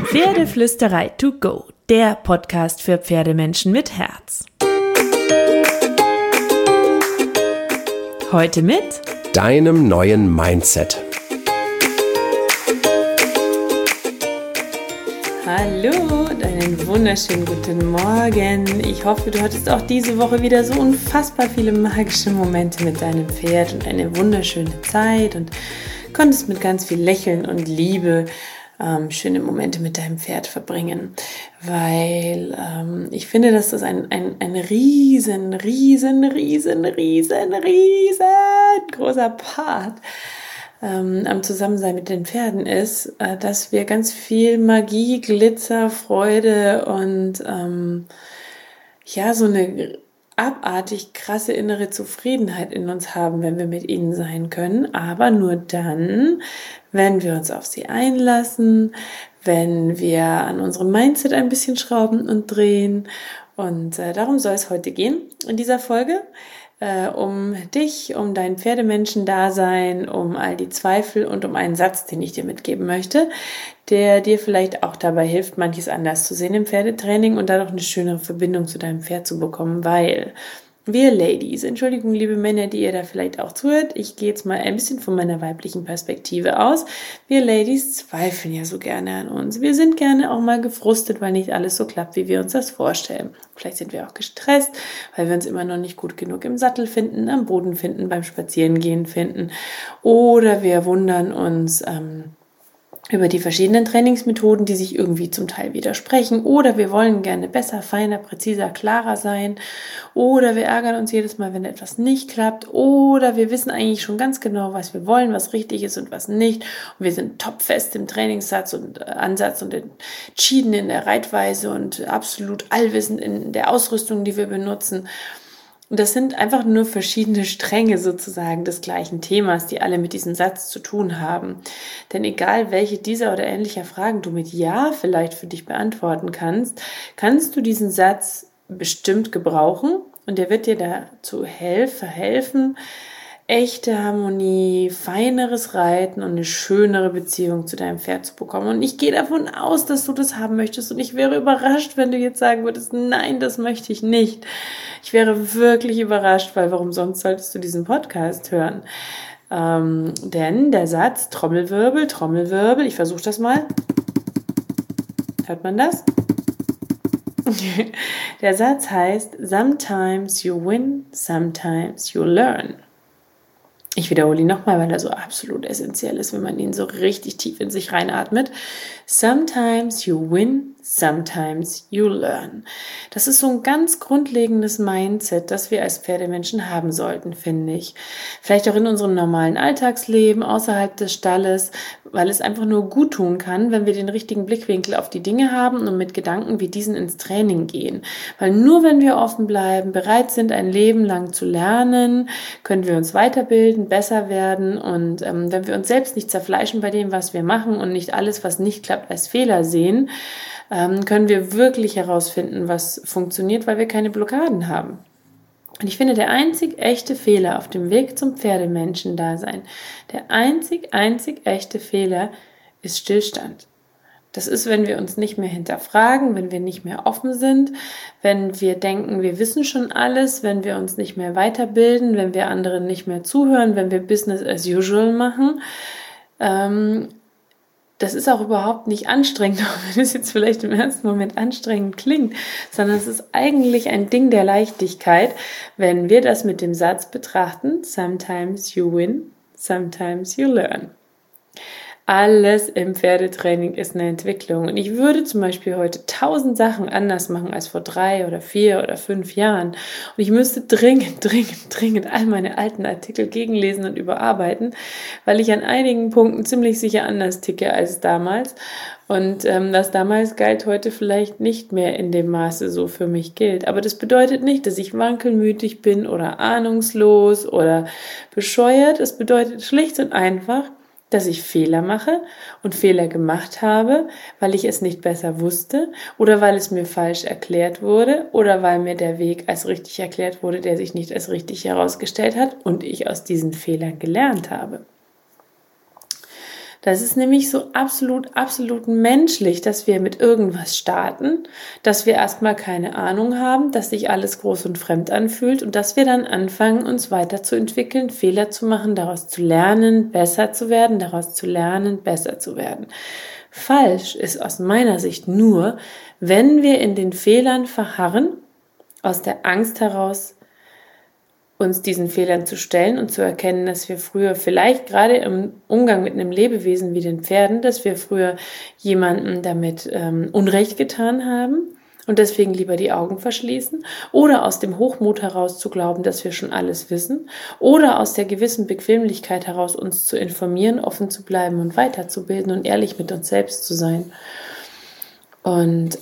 Pferdeflüsterei to go, der Podcast für Pferdemenschen mit Herz. Heute mit deinem neuen Mindset. Hallo und einen wunderschönen guten Morgen. Ich hoffe, du hattest auch diese Woche wieder so unfassbar viele magische Momente mit deinem Pferd und eine wunderschöne Zeit und konntest mit ganz viel Lächeln und Liebe schöne Momente mit deinem Pferd verbringen, weil ich finde, dass das ein riesengroßer Part am Zusammensein mit den Pferden ist, dass wir ganz viel Magie, Glitzer, Freude und so eine abartig krasse innere Zufriedenheit in uns haben, wenn wir mit ihnen sein können, aber nur dann, wenn wir uns auf sie einlassen, wenn wir an unserem Mindset ein bisschen schrauben und drehen. Und darum soll es heute gehen in dieser Folge. Um dich, um dein Pferdemenschen-Dasein, um all die Zweifel und um einen Satz, den ich dir mitgeben möchte, der dir vielleicht auch dabei hilft, manches anders zu sehen im Pferdetraining und dadurch eine schönere Verbindung zu deinem Pferd zu bekommen, weil wir Ladies, Entschuldigung, liebe Männer, die ihr da vielleicht auch zuhört, ich gehe jetzt mal ein bisschen von meiner weiblichen Perspektive aus. Wir Ladies zweifeln ja so gerne an uns. Wir sind gerne auch mal gefrustet, weil nicht alles so klappt, wie wir uns das vorstellen. Vielleicht sind wir auch gestresst, weil wir uns immer noch nicht gut genug im Sattel finden, am Boden finden, beim Spazierengehen finden. Oder wir wundern uns über die verschiedenen Trainingsmethoden, die sich irgendwie zum Teil widersprechen, oder wir wollen gerne besser, feiner, präziser, klarer sein, oder wir ärgern uns jedes Mal, wenn etwas nicht klappt, oder wir wissen eigentlich schon ganz genau, was wir wollen, was richtig ist und was nicht, und wir sind topfest im Trainingssatz und Ansatz und entschieden in der Reitweise und absolut allwissend in der Ausrüstung, die wir benutzen. Und das sind einfach nur verschiedene Stränge sozusagen des gleichen Themas, die alle mit diesem Satz zu tun haben. Denn egal, welche dieser oder ähnlicher Fragen du mit Ja vielleicht für dich beantworten kannst, kannst du diesen Satz bestimmt gebrauchen und der wird dir dazu helfen, echte Harmonie, feineres Reiten und eine schönere Beziehung zu deinem Pferd zu bekommen. Und ich gehe davon aus, dass du das haben möchtest. Und ich wäre überrascht, wenn du jetzt sagen würdest, nein, das möchte ich nicht. Ich wäre wirklich überrascht, weil warum sonst solltest du diesen Podcast hören? Denn der Satz, Trommelwirbel, Trommelwirbel, ich versuche das mal. Hört man das? Der Satz heißt, sometimes you win, sometimes you learn. Ich wiederhole ihn nochmal, weil er so absolut essentiell ist, wenn man ihn so richtig tief in sich reinatmet. Sometimes you win, sometimes you learn. Das ist so ein ganz grundlegendes Mindset, das wir als Pferdemenschen haben sollten, finde ich. Vielleicht auch in unserem normalen Alltagsleben, außerhalb des Stalles, weil es einfach nur gut tun kann, wenn wir den richtigen Blickwinkel auf die Dinge haben und mit Gedanken wie diesen ins Training gehen. Weil nur wenn wir offen bleiben, bereit sind, ein Leben lang zu lernen, können wir uns weiterbilden, besser werden und wenn wir uns selbst nicht zerfleischen bei dem, was wir machen und nicht alles, was nicht klappt, als Fehler sehen, können wir wirklich herausfinden, was funktioniert, weil wir keine Blockaden haben. Und ich finde, der einzig echte Fehler auf dem Weg zum Pferdemenschen-Dasein, der einzig echte Fehler ist Stillstand. Das ist, wenn wir uns nicht mehr hinterfragen, wenn wir nicht mehr offen sind, wenn wir denken, wir wissen schon alles, wenn wir uns nicht mehr weiterbilden, wenn wir anderen nicht mehr zuhören, wenn wir Business as usual machen. Das ist auch überhaupt nicht anstrengend, auch wenn es jetzt vielleicht im ersten Moment anstrengend klingt, sondern es ist eigentlich ein Ding der Leichtigkeit, wenn wir das mit dem Satz betrachten, sometimes you win, sometimes you learn. Alles im Pferdetraining ist eine Entwicklung und ich würde zum Beispiel heute 1000 Sachen anders machen als vor 3 oder 4 oder 5 Jahren und ich müsste dringend all meine alten Artikel gegenlesen und überarbeiten, weil ich an einigen Punkten ziemlich sicher anders ticke als damals und was damals galt, heute vielleicht nicht mehr in dem Maße so für mich gilt. Aber das bedeutet nicht, dass ich wankelmütig bin oder ahnungslos oder bescheuert. Es bedeutet schlicht und einfach, dass ich Fehler mache und Fehler gemacht habe, weil ich es nicht besser wusste oder weil es mir falsch erklärt wurde oder weil mir der Weg als richtig erklärt wurde, der sich nicht als richtig herausgestellt hat und ich aus diesen Fehlern gelernt habe. Das ist nämlich so absolut menschlich, dass wir mit irgendwas starten, dass wir erstmal keine Ahnung haben, dass sich alles groß und fremd anfühlt und dass wir dann anfangen, uns weiterzuentwickeln, Fehler zu machen, daraus zu lernen, besser zu werden, daraus zu lernen, besser zu werden. Falsch ist aus meiner Sicht nur, wenn wir in den Fehlern verharren, aus der Angst heraus, uns diesen Fehlern zu stellen und zu erkennen, dass wir früher vielleicht gerade im Umgang mit einem Lebewesen wie den Pferden, dass wir früher jemandem damit Unrecht getan haben und deswegen lieber die Augen verschließen, oder aus dem Hochmut heraus zu glauben, dass wir schon alles wissen, oder aus der gewissen Bequemlichkeit heraus uns zu informieren, offen zu bleiben und weiterzubilden und ehrlich mit uns selbst zu sein. Und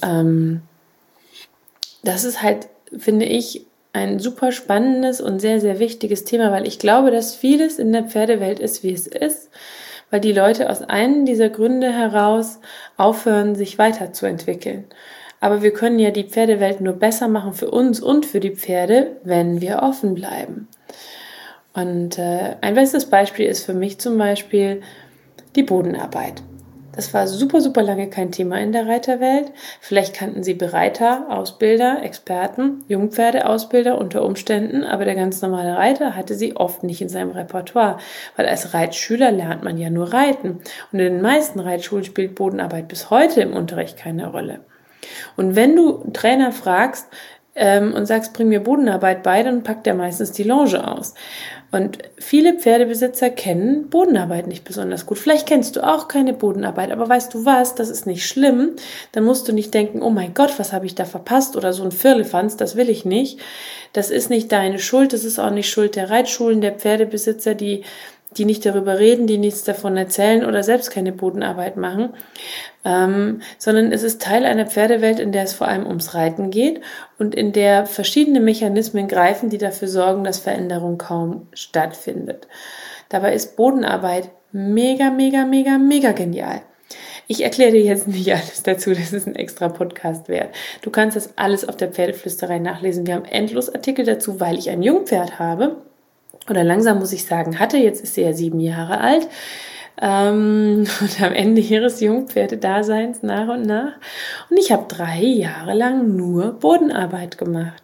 das ist halt, finde ich, ein super spannendes und sehr wichtiges Thema, weil ich glaube, dass vieles in der Pferdewelt ist, wie es ist, weil die Leute aus einem dieser Gründe heraus aufhören, sich weiterzuentwickeln. Aber wir können ja die Pferdewelt nur besser machen für uns und für die Pferde, wenn wir offen bleiben. Und ein bestes Beispiel ist für mich zum Beispiel die Bodenarbeit. Das war super lange kein Thema in der Reiterwelt. Vielleicht kannten Sie Bereiter, Ausbilder, Experten, Jungpferdeausbilder unter Umständen, aber der ganz normale Reiter hatte sie oft nicht in seinem Repertoire, weil als Reitschüler lernt man ja nur reiten. Und in den meisten Reitschulen spielt Bodenarbeit bis heute im Unterricht keine Rolle. Und wenn du einen Trainer fragst und sagst, bring mir Bodenarbeit bei, dann packt er meistens die Longe aus. Und viele Pferdebesitzer kennen Bodenarbeit nicht besonders gut. Vielleicht kennst du auch keine Bodenarbeit, aber weißt du was, das ist nicht schlimm. Dann musst du nicht denken, oh mein Gott, was habe ich da verpasst oder so ein Firlefanz, das will ich nicht. Das ist nicht deine Schuld, das ist auch nicht Schuld der Reitschulen, der Pferdebesitzer, die nicht darüber reden, die nichts davon erzählen oder selbst keine Bodenarbeit machen, sondern es ist Teil einer Pferdewelt, in der es vor allem ums Reiten geht und in der verschiedene Mechanismen greifen, die dafür sorgen, dass Veränderung kaum stattfindet. Dabei ist Bodenarbeit mega genial. Ich erkläre dir jetzt nicht alles dazu, das ist ein extra Podcast wert. Du kannst das alles auf der Pferdeflüsterei nachlesen. Wir haben endlos Artikel dazu, weil ich ein Jungpferd habe. Oder langsam muss ich sagen, hatte, jetzt ist sie ja 7 Jahre alt und am Ende ihres Jungpferdedaseins nach und nach. Und ich habe 3 Jahre lang nur Bodenarbeit gemacht,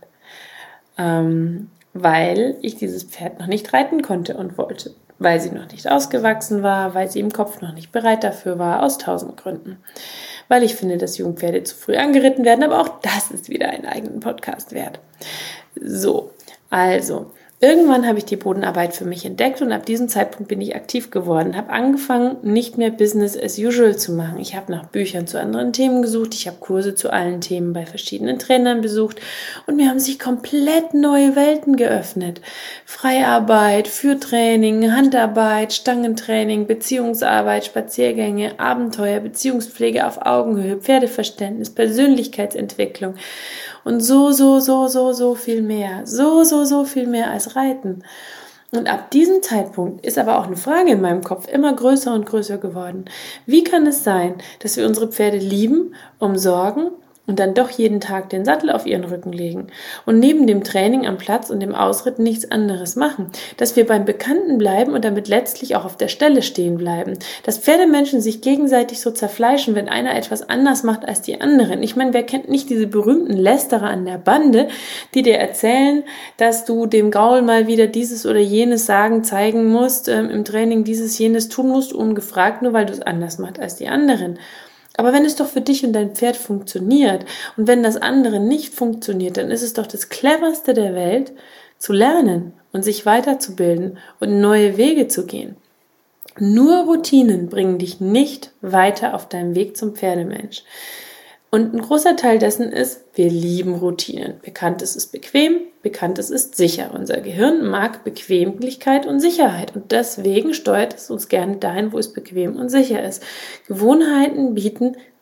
weil ich dieses Pferd noch nicht reiten konnte und wollte, weil sie noch nicht ausgewachsen war, weil sie im Kopf noch nicht bereit dafür war, aus 1000 Gründen. Weil ich finde, dass Jungpferde zu früh angeritten werden, aber auch das ist wieder einen eigenen Podcast wert. So, also irgendwann habe ich die Bodenarbeit für mich entdeckt und ab diesem Zeitpunkt bin ich aktiv geworden, habe angefangen, nicht mehr Business as usual zu machen. Ich habe nach Büchern zu anderen Themen gesucht, ich habe Kurse zu allen Themen bei verschiedenen Trainern besucht und mir haben sich komplett neue Welten geöffnet. Freiarbeit, Führtraining, Handarbeit, Stangentraining, Beziehungsarbeit, Spaziergänge, Abenteuer, Beziehungspflege auf Augenhöhe, Pferdeverständnis, Persönlichkeitsentwicklung. Und so viel mehr. So viel mehr als Reiten. Und ab diesem Zeitpunkt ist aber auch eine Frage in meinem Kopf immer größer und größer geworden. Wie kann es sein, dass wir unsere Pferde lieben, umsorgen und dann doch jeden Tag den Sattel auf ihren Rücken legen und neben dem Training am Platz und dem Ausritt nichts anderes machen, dass wir beim Bekannten bleiben und damit letztlich auch auf der Stelle stehen bleiben, dass Pferdemenschen sich gegenseitig so zerfleischen, wenn einer etwas anders macht als die anderen. Ich meine, wer kennt nicht diese berühmten Lästerer an der Bande, die dir erzählen, dass du dem Gaul mal wieder dieses oder jenes sagen, zeigen musst, im Training dieses, jenes tun musst, ungefragt, nur weil du es anders machst als die anderen. Aber wenn es doch für dich und dein Pferd funktioniert und wenn das andere nicht funktioniert, dann ist es doch das Cleverste der Welt, zu lernen und sich weiterzubilden und neue Wege zu gehen. Nur Routinen bringen dich nicht weiter auf deinem Weg zum Pferdemensch. Und ein großer Teil dessen ist, wir lieben Routinen. Bekanntes ist bequem, Bekanntes ist sicher. Unser Gehirn mag Bequemlichkeit und Sicherheit und deswegen steuert es uns gerne dahin, wo es bequem und sicher ist. Gewohnheiten bieten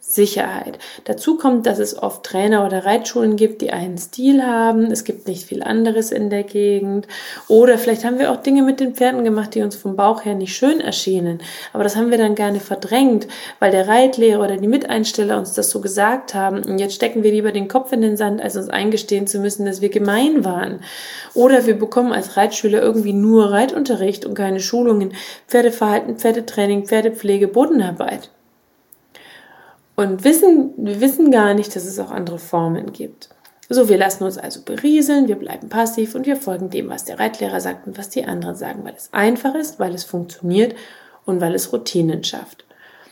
Sicherheit. Dazu kommt, dass es oft Trainer oder Reitschulen gibt, die einen Stil haben. Es gibt nicht viel anderes in der Gegend. Oder vielleicht haben wir auch Dinge mit den Pferden gemacht, die uns vom Bauch her nicht schön erschienen. Aber das haben wir dann gerne verdrängt, weil der Reitlehrer oder die Miteinsteller uns das so gesagt haben. Und jetzt stecken wir lieber den Kopf in den Sand, als uns eingestehen zu müssen, dass wir gemein waren. Oder wir bekommen als Reitschüler irgendwie nur Reitunterricht und keine Schulungen, Pferdeverhalten, Pferdetraining, Pferdepflege, Bodenarbeit. Und wir wissen gar nicht, dass es auch andere Formen gibt. So, wir lassen uns also berieseln, wir bleiben passiv und wir folgen dem, was der Reitlehrer sagt und was die anderen sagen, weil es einfach ist, weil es funktioniert und weil es Routinen schafft.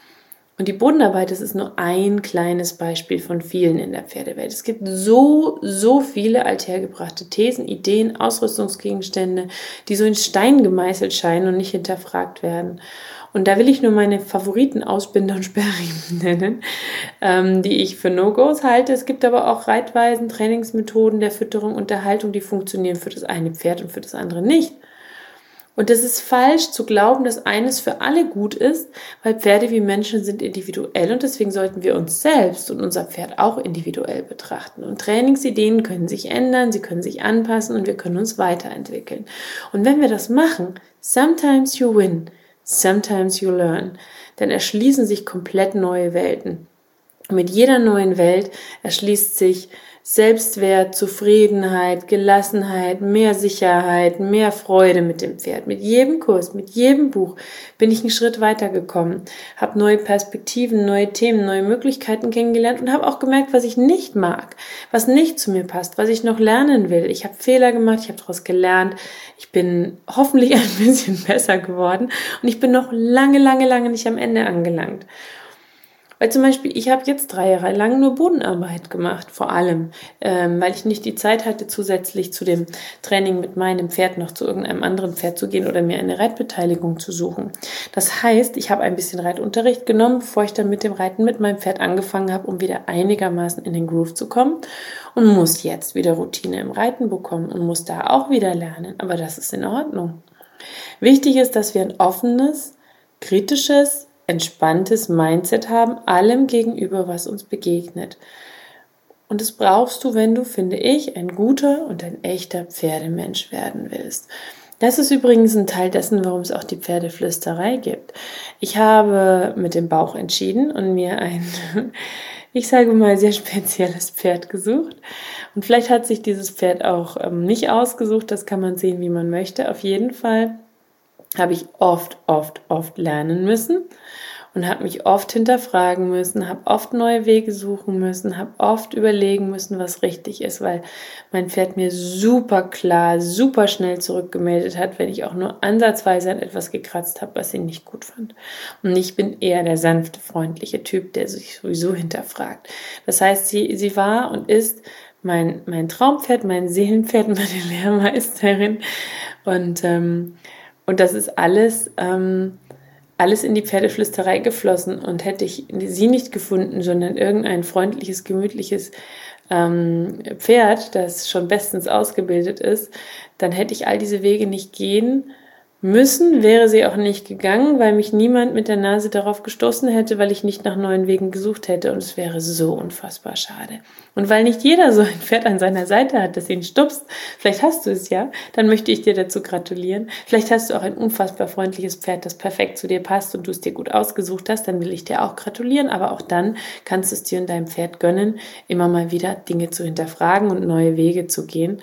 Und die Bodenarbeit, das ist nur ein kleines Beispiel von vielen in der Pferdewelt. Es gibt so viele althergebrachte Thesen, Ideen, Ausrüstungsgegenstände, die so in Stein gemeißelt scheinen und nicht hinterfragt werden. Und da will ich nur meine Favoriten Ausbinder und Sperrriemen nennen, die ich für No-Gos halte. Es gibt aber auch Reitweisen, Trainingsmethoden der Fütterung und der Haltung, die funktionieren für das eine Pferd und für das andere nicht. Und es ist falsch zu glauben, dass eines für alle gut ist, weil Pferde wie Menschen sind individuell und deswegen sollten wir uns selbst und unser Pferd auch individuell betrachten. Und Trainingsideen können sich ändern, sie können sich anpassen und wir können uns weiterentwickeln. Und wenn wir das machen, sometimes you win. Sometimes you learn. Dann erschließen sich komplett neue Welten. Mit jeder neuen Welt erschließt sich Selbstwert, Zufriedenheit, Gelassenheit, mehr Sicherheit, mehr Freude mit dem Pferd. Mit jedem Kurs, mit jedem Buch bin ich einen Schritt weitergekommen, habe neue Perspektiven, neue Themen, neue Möglichkeiten kennengelernt und habe auch gemerkt, was ich nicht mag, was nicht zu mir passt, was ich noch lernen will. Ich habe Fehler gemacht, ich habe daraus gelernt, ich bin hoffentlich ein bisschen besser geworden und ich bin noch lange nicht am Ende angelangt. Weil zum Beispiel, ich habe jetzt 3 Jahre lang nur Bodenarbeit gemacht, vor allem, weil ich nicht die Zeit hatte, zusätzlich zu dem Training mit meinem Pferd noch zu irgendeinem anderen Pferd zu gehen oder mir eine Reitbeteiligung zu suchen. Das heißt, ich habe ein bisschen Reitunterricht genommen, bevor ich dann mit dem Reiten mit meinem Pferd angefangen habe, um wieder einigermaßen in den Groove zu kommen und muss jetzt wieder Routine im Reiten bekommen und muss da auch wieder lernen. Aber das ist in Ordnung. Wichtig ist, dass wir ein offenes, kritisches, entspanntes Mindset haben, allem gegenüber, was uns begegnet. Und das brauchst du, wenn du, finde ich, ein guter und ein echter Pferdemensch werden willst. Das ist übrigens ein Teil dessen, warum es auch die Pferdeflüsterei gibt. Ich habe mit dem Bauch entschieden und mir ein, ich sage mal, sehr spezielles Pferd gesucht. Und vielleicht hat sich dieses Pferd auch nicht ausgesucht, das kann man sehen, wie man möchte. Auf jeden Fall habe ich oft lernen müssen und habe mich oft hinterfragen müssen, habe oft neue Wege suchen müssen, habe oft überlegen müssen, was richtig ist, weil mein Pferd mir super klar, super schnell zurückgemeldet hat, wenn ich auch nur ansatzweise an etwas gekratzt habe, was sie nicht gut fand. Und ich bin eher der sanfte, freundliche Typ, der sich sowieso hinterfragt. Das heißt, sie war und ist mein Traumpferd, mein Seelenpferd, meine Lehrmeisterin und das ist alles in die Pferdeflüsterei geflossen. Und hätte ich sie nicht gefunden, sondern irgendein freundliches, gemütliches Pferd, das schon bestens ausgebildet ist, dann hätte ich all diese Wege nicht gehen müssen, wäre sie auch nicht gegangen, weil mich niemand mit der Nase darauf gestoßen hätte, weil ich nicht nach neuen Wegen gesucht hätte und es wäre so unfassbar schade. Und weil nicht jeder so ein Pferd an seiner Seite hat, das ihn stupst, vielleicht hast du es ja, dann möchte ich dir dazu gratulieren. Vielleicht hast du auch ein unfassbar freundliches Pferd, das perfekt zu dir passt und du es dir gut ausgesucht hast, dann will ich dir auch gratulieren, aber auch dann kannst du es dir und deinem Pferd gönnen, immer mal wieder Dinge zu hinterfragen und neue Wege zu gehen.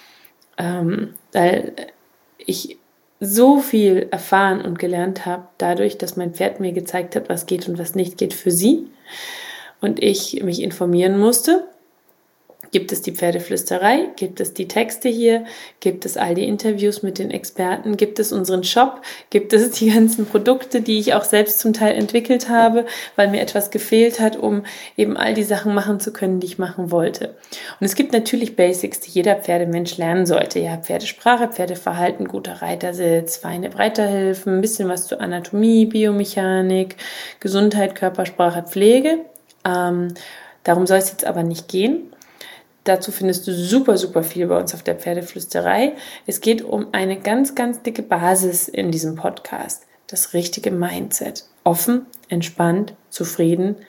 Weil ich so viel erfahren und gelernt habe, dadurch, dass mein Pferd mir gezeigt hat, was geht und was nicht geht für sie und ich mich informieren musste. Gibt es die Pferdeflüsterei? Gibt es die Texte hier? Gibt es all die Interviews mit den Experten? Gibt es unseren Shop? Gibt es die ganzen Produkte, die ich auch selbst zum Teil entwickelt habe, weil mir etwas gefehlt hat, um eben all die Sachen machen zu können, die ich machen wollte? Und es gibt natürlich Basics, die jeder Pferdemensch lernen sollte. Ja, Pferdesprache, Pferdeverhalten, guter Reitersitz, feine Reiterhilfen, ein bisschen was zur Anatomie, Biomechanik, Gesundheit, Körpersprache, Pflege. Darum soll es jetzt aber nicht gehen. Dazu findest du super viel bei uns auf der Pferdeflüsterei. Es geht um eine ganz dicke Basis in diesem Podcast. Das richtige Mindset. Offen, entspannt, zufrieden,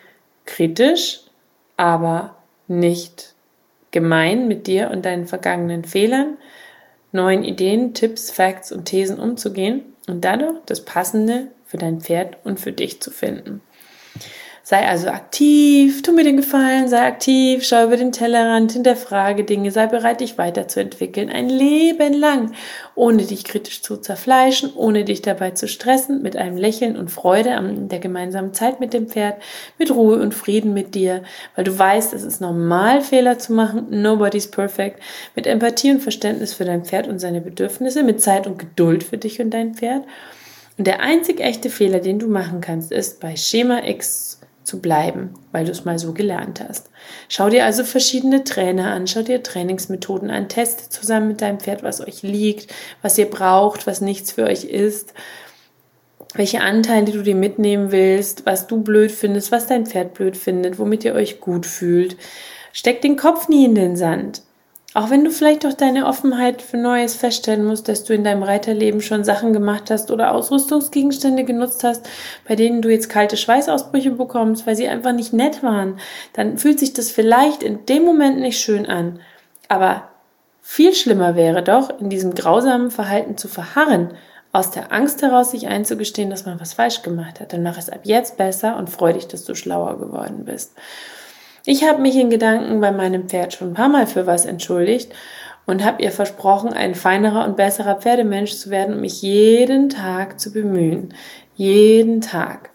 kritisch, aber nicht gemein mit dir und deinen vergangenen Fehlern, neuen Ideen, Tipps, Facts und Thesen umzugehen und dadurch das Passende für dein Pferd und für dich zu finden. Sei also aktiv, tu mir den Gefallen, sei aktiv, schau über den Tellerrand, hinterfrage Dinge, sei bereit, dich weiterzuentwickeln, ein Leben lang, ohne dich kritisch zu zerfleischen, ohne dich dabei zu stressen, mit einem Lächeln und Freude an der gemeinsamen Zeit mit dem Pferd, mit Ruhe und Frieden mit dir, weil du weißt, es ist normal, Fehler zu machen, nobody's perfect, mit Empathie und Verständnis für dein Pferd und seine Bedürfnisse, mit Zeit und Geduld für dich und dein Pferd. Und der einzig echte Fehler, den du machen kannst, ist, bei Schema X zu bleiben, weil du es mal so gelernt hast. Schau dir also verschiedene Trainer an, schau dir Trainingsmethoden an, teste zusammen mit deinem Pferd, was euch liegt, was ihr braucht, was nichts für euch ist, welche Anteile du dir mitnehmen willst, was du blöd findest, was dein Pferd blöd findet, womit ihr euch gut fühlt. Steck den Kopf nie in den Sand. Auch wenn du vielleicht durch deine Offenheit für Neues feststellen musst, dass du in deinem Reiterleben schon Sachen gemacht hast oder Ausrüstungsgegenstände genutzt hast, bei denen du jetzt kalte Schweißausbrüche bekommst, weil sie einfach nicht nett waren, dann fühlt sich das vielleicht in dem Moment nicht schön an. Aber viel schlimmer wäre doch, in diesem grausamen Verhalten zu verharren, aus der Angst heraus sich einzugestehen, dass man was falsch gemacht hat. Dann mach es ab jetzt besser und freu dich, dass du schlauer geworden bist. Ich habe mich in Gedanken bei meinem Pferd schon ein paar Mal für was entschuldigt und habe ihr versprochen, ein feinerer und besserer Pferdemensch zu werden und mich jeden Tag zu bemühen. Jeden Tag.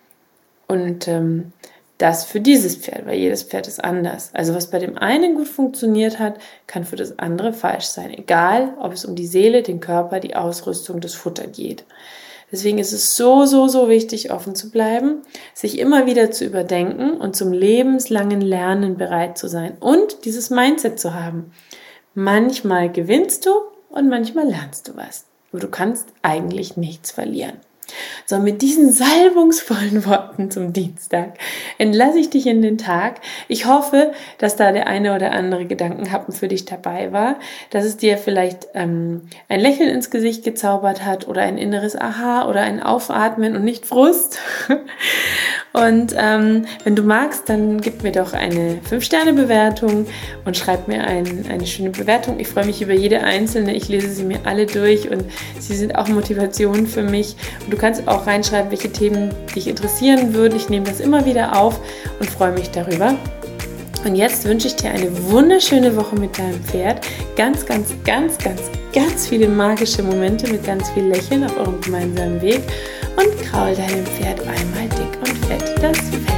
Und das für dieses Pferd, weil jedes Pferd ist anders. Also was bei dem einen gut funktioniert hat, kann für das andere falsch sein. Egal, ob es um die Seele, den Körper, die Ausrüstung, das Futter geht. Deswegen ist es so wichtig, offen zu bleiben, sich immer wieder zu überdenken und zum lebenslangen Lernen bereit zu sein und dieses Mindset zu haben. Manchmal gewinnst du und manchmal lernst du was. Aber du kannst eigentlich nichts verlieren. So, mit diesen salbungsvollen Worten zum Dienstag entlasse ich dich in den Tag. Ich hoffe, dass da der eine oder andere Gedankenhappen für dich dabei war, dass es dir vielleicht ein Lächeln ins Gesicht gezaubert hat oder ein inneres Aha oder ein Aufatmen und nicht Frust. Und wenn du magst, dann gib mir doch eine 5-Sterne-Bewertung und schreib mir eine schöne Bewertung. Ich freue mich über jede einzelne. Ich lese sie mir alle durch und sie sind auch Motivation für mich. Und du kannst auch reinschreiben, welche Themen dich interessieren würden. Ich nehme das immer wieder auf und freue mich darüber. Und jetzt wünsche ich dir eine wunderschöne Woche mit deinem Pferd. Ganz viele magische Momente mit ganz viel Lächeln auf eurem gemeinsamen Weg. Und kraul deinem Pferd einmal dick und fett das Fell.